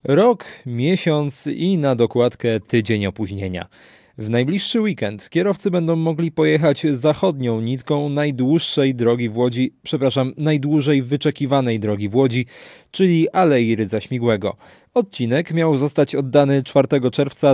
Rok, miesiąc i na dokładkę tydzień opóźnienia. W najbliższy weekend kierowcy będą mogli pojechać zachodnią nitką najdłużej wyczekiwanej drogi w Łodzi, czyli Alei Rydza Śmigłego. Odcinek miał zostać oddany 4 czerwca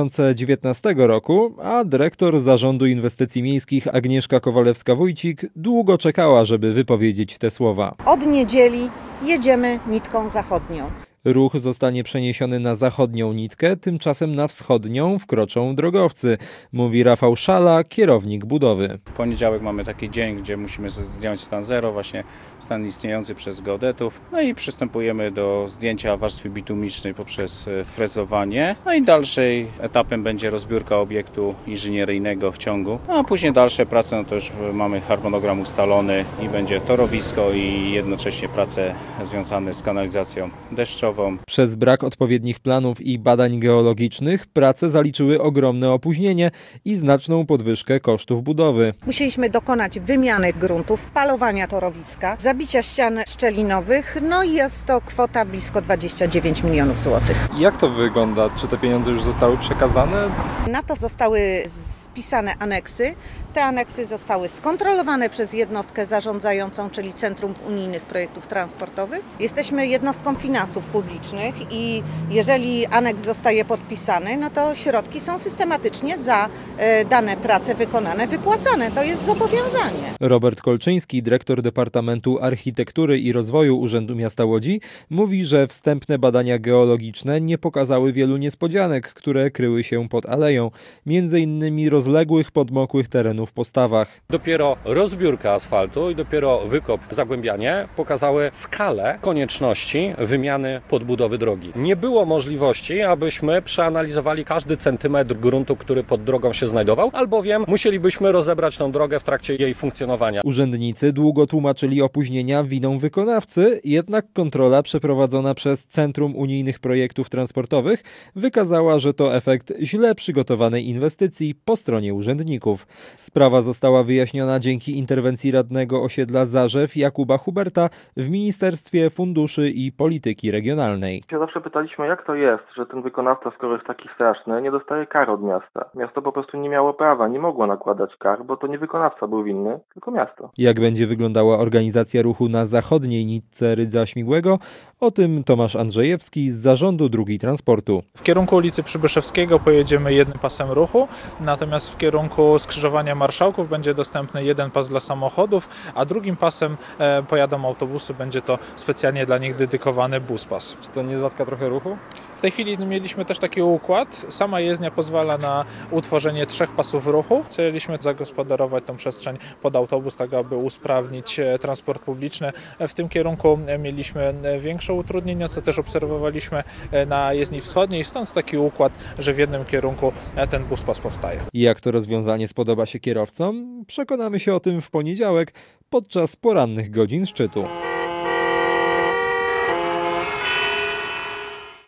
2019 roku, a dyrektor Zarządu Inwestycji Miejskich Agnieszka Kowalewska-Wójcik długo czekała, żeby wypowiedzieć te słowa. Od niedzieli jedziemy nitką zachodnią. Ruch zostanie przeniesiony na zachodnią nitkę, tymczasem na wschodnią wkroczą drogowcy, mówi Rafał Szala, kierownik budowy. W poniedziałek mamy taki dzień, gdzie musimy zdjąć stan zero, właśnie stan istniejący przez geodetów. No i przystępujemy do zdjęcia warstwy bitumicznej poprzez frezowanie. No i dalszym etapem będzie rozbiórka obiektu inżynieryjnego w ciągu. No a później dalsze prace, no to już mamy harmonogram ustalony i będzie torowisko i jednocześnie prace związane z kanalizacją deszczową. Przez brak odpowiednich planów i badań geologicznych prace zaliczyły ogromne opóźnienie i znaczną podwyżkę kosztów budowy. Musieliśmy dokonać wymiany gruntów, palowania torowiska, zabicia ścian szczelinowych, no i jest to kwota blisko 29 milionów złotych. Jak to wygląda? Czy te pieniądze już zostały przekazane? Na to zostały spisane aneksy. Te aneksy zostały skontrolowane przez jednostkę zarządzającą, czyli Centrum Unijnych Projektów Transportowych. Jesteśmy jednostką finansów publicznych i jeżeli aneks zostaje podpisany, no to środki są systematycznie za dane prace wykonane wypłacane. To jest zobowiązanie. Robert Kolczyński, dyrektor Departamentu Architektury i Rozwoju Urzędu Miasta Łodzi, mówi, że wstępne badania geologiczne nie pokazały wielu niespodzianek, które kryły się pod aleją, między innymi rozległych, podmokłych terenów po stawach. Dopiero rozbiórka asfaltu i dopiero wykop, zagłębianie pokazały skalę konieczności wymiany podbudowy drogi. Nie było możliwości, abyśmy przeanalizowali każdy centymetr gruntu, który pod drogą się znajdował, albowiem musielibyśmy rozebrać tę drogę w trakcie jej funkcjonowania. Urzędnicy długo tłumaczyli opóźnienia winą wykonawcy, jednak kontrola przeprowadzona przez Centrum Unijnych Projektów Transportowych wykazała, że to efekt źle przygotowanej inwestycji po stronie urzędników. Sprawa została wyjaśniona dzięki interwencji radnego osiedla Zarzew Jakuba Huberta w Ministerstwie Funduszy i Polityki Regionalnej. Zawsze pytaliśmy, jak to jest, że ten wykonawca, skoro jest taki straszny, nie dostaje kar od miasta. Miasto po prostu nie miało prawa, nie mogło nakładać kar, bo to nie wykonawca był winny, tylko miasto. Jak będzie wyglądała organizacja ruchu na zachodniej nitce Rydza Śmigłego? O tym Tomasz Andrzejewski z Zarządu Dróg Transportu. W kierunku ulicy Przybyszewskiego pojedziemy jednym pasem ruchu, natomiast w kierunku skrzyżowania Marszałków będzie dostępny jeden pas dla samochodów, a drugim pasem pojadą autobusy, będzie to specjalnie dla nich dedykowany buspas. Czy to nie zatka trochę ruchu? W tej chwili mieliśmy też taki układ. Sama jezdnia pozwala na utworzenie 3 pasów ruchu. Chcieliśmy zagospodarować tę przestrzeń pod autobus, tak aby usprawnić transport publiczny. W tym kierunku mieliśmy większe utrudnienia, co też obserwowaliśmy na jezdni wschodniej. Stąd taki układ, że w jednym kierunku ten buspas powstaje. Jak to rozwiązanie spodoba się kierowcom? Przekonamy się o tym w poniedziałek podczas porannych godzin szczytu.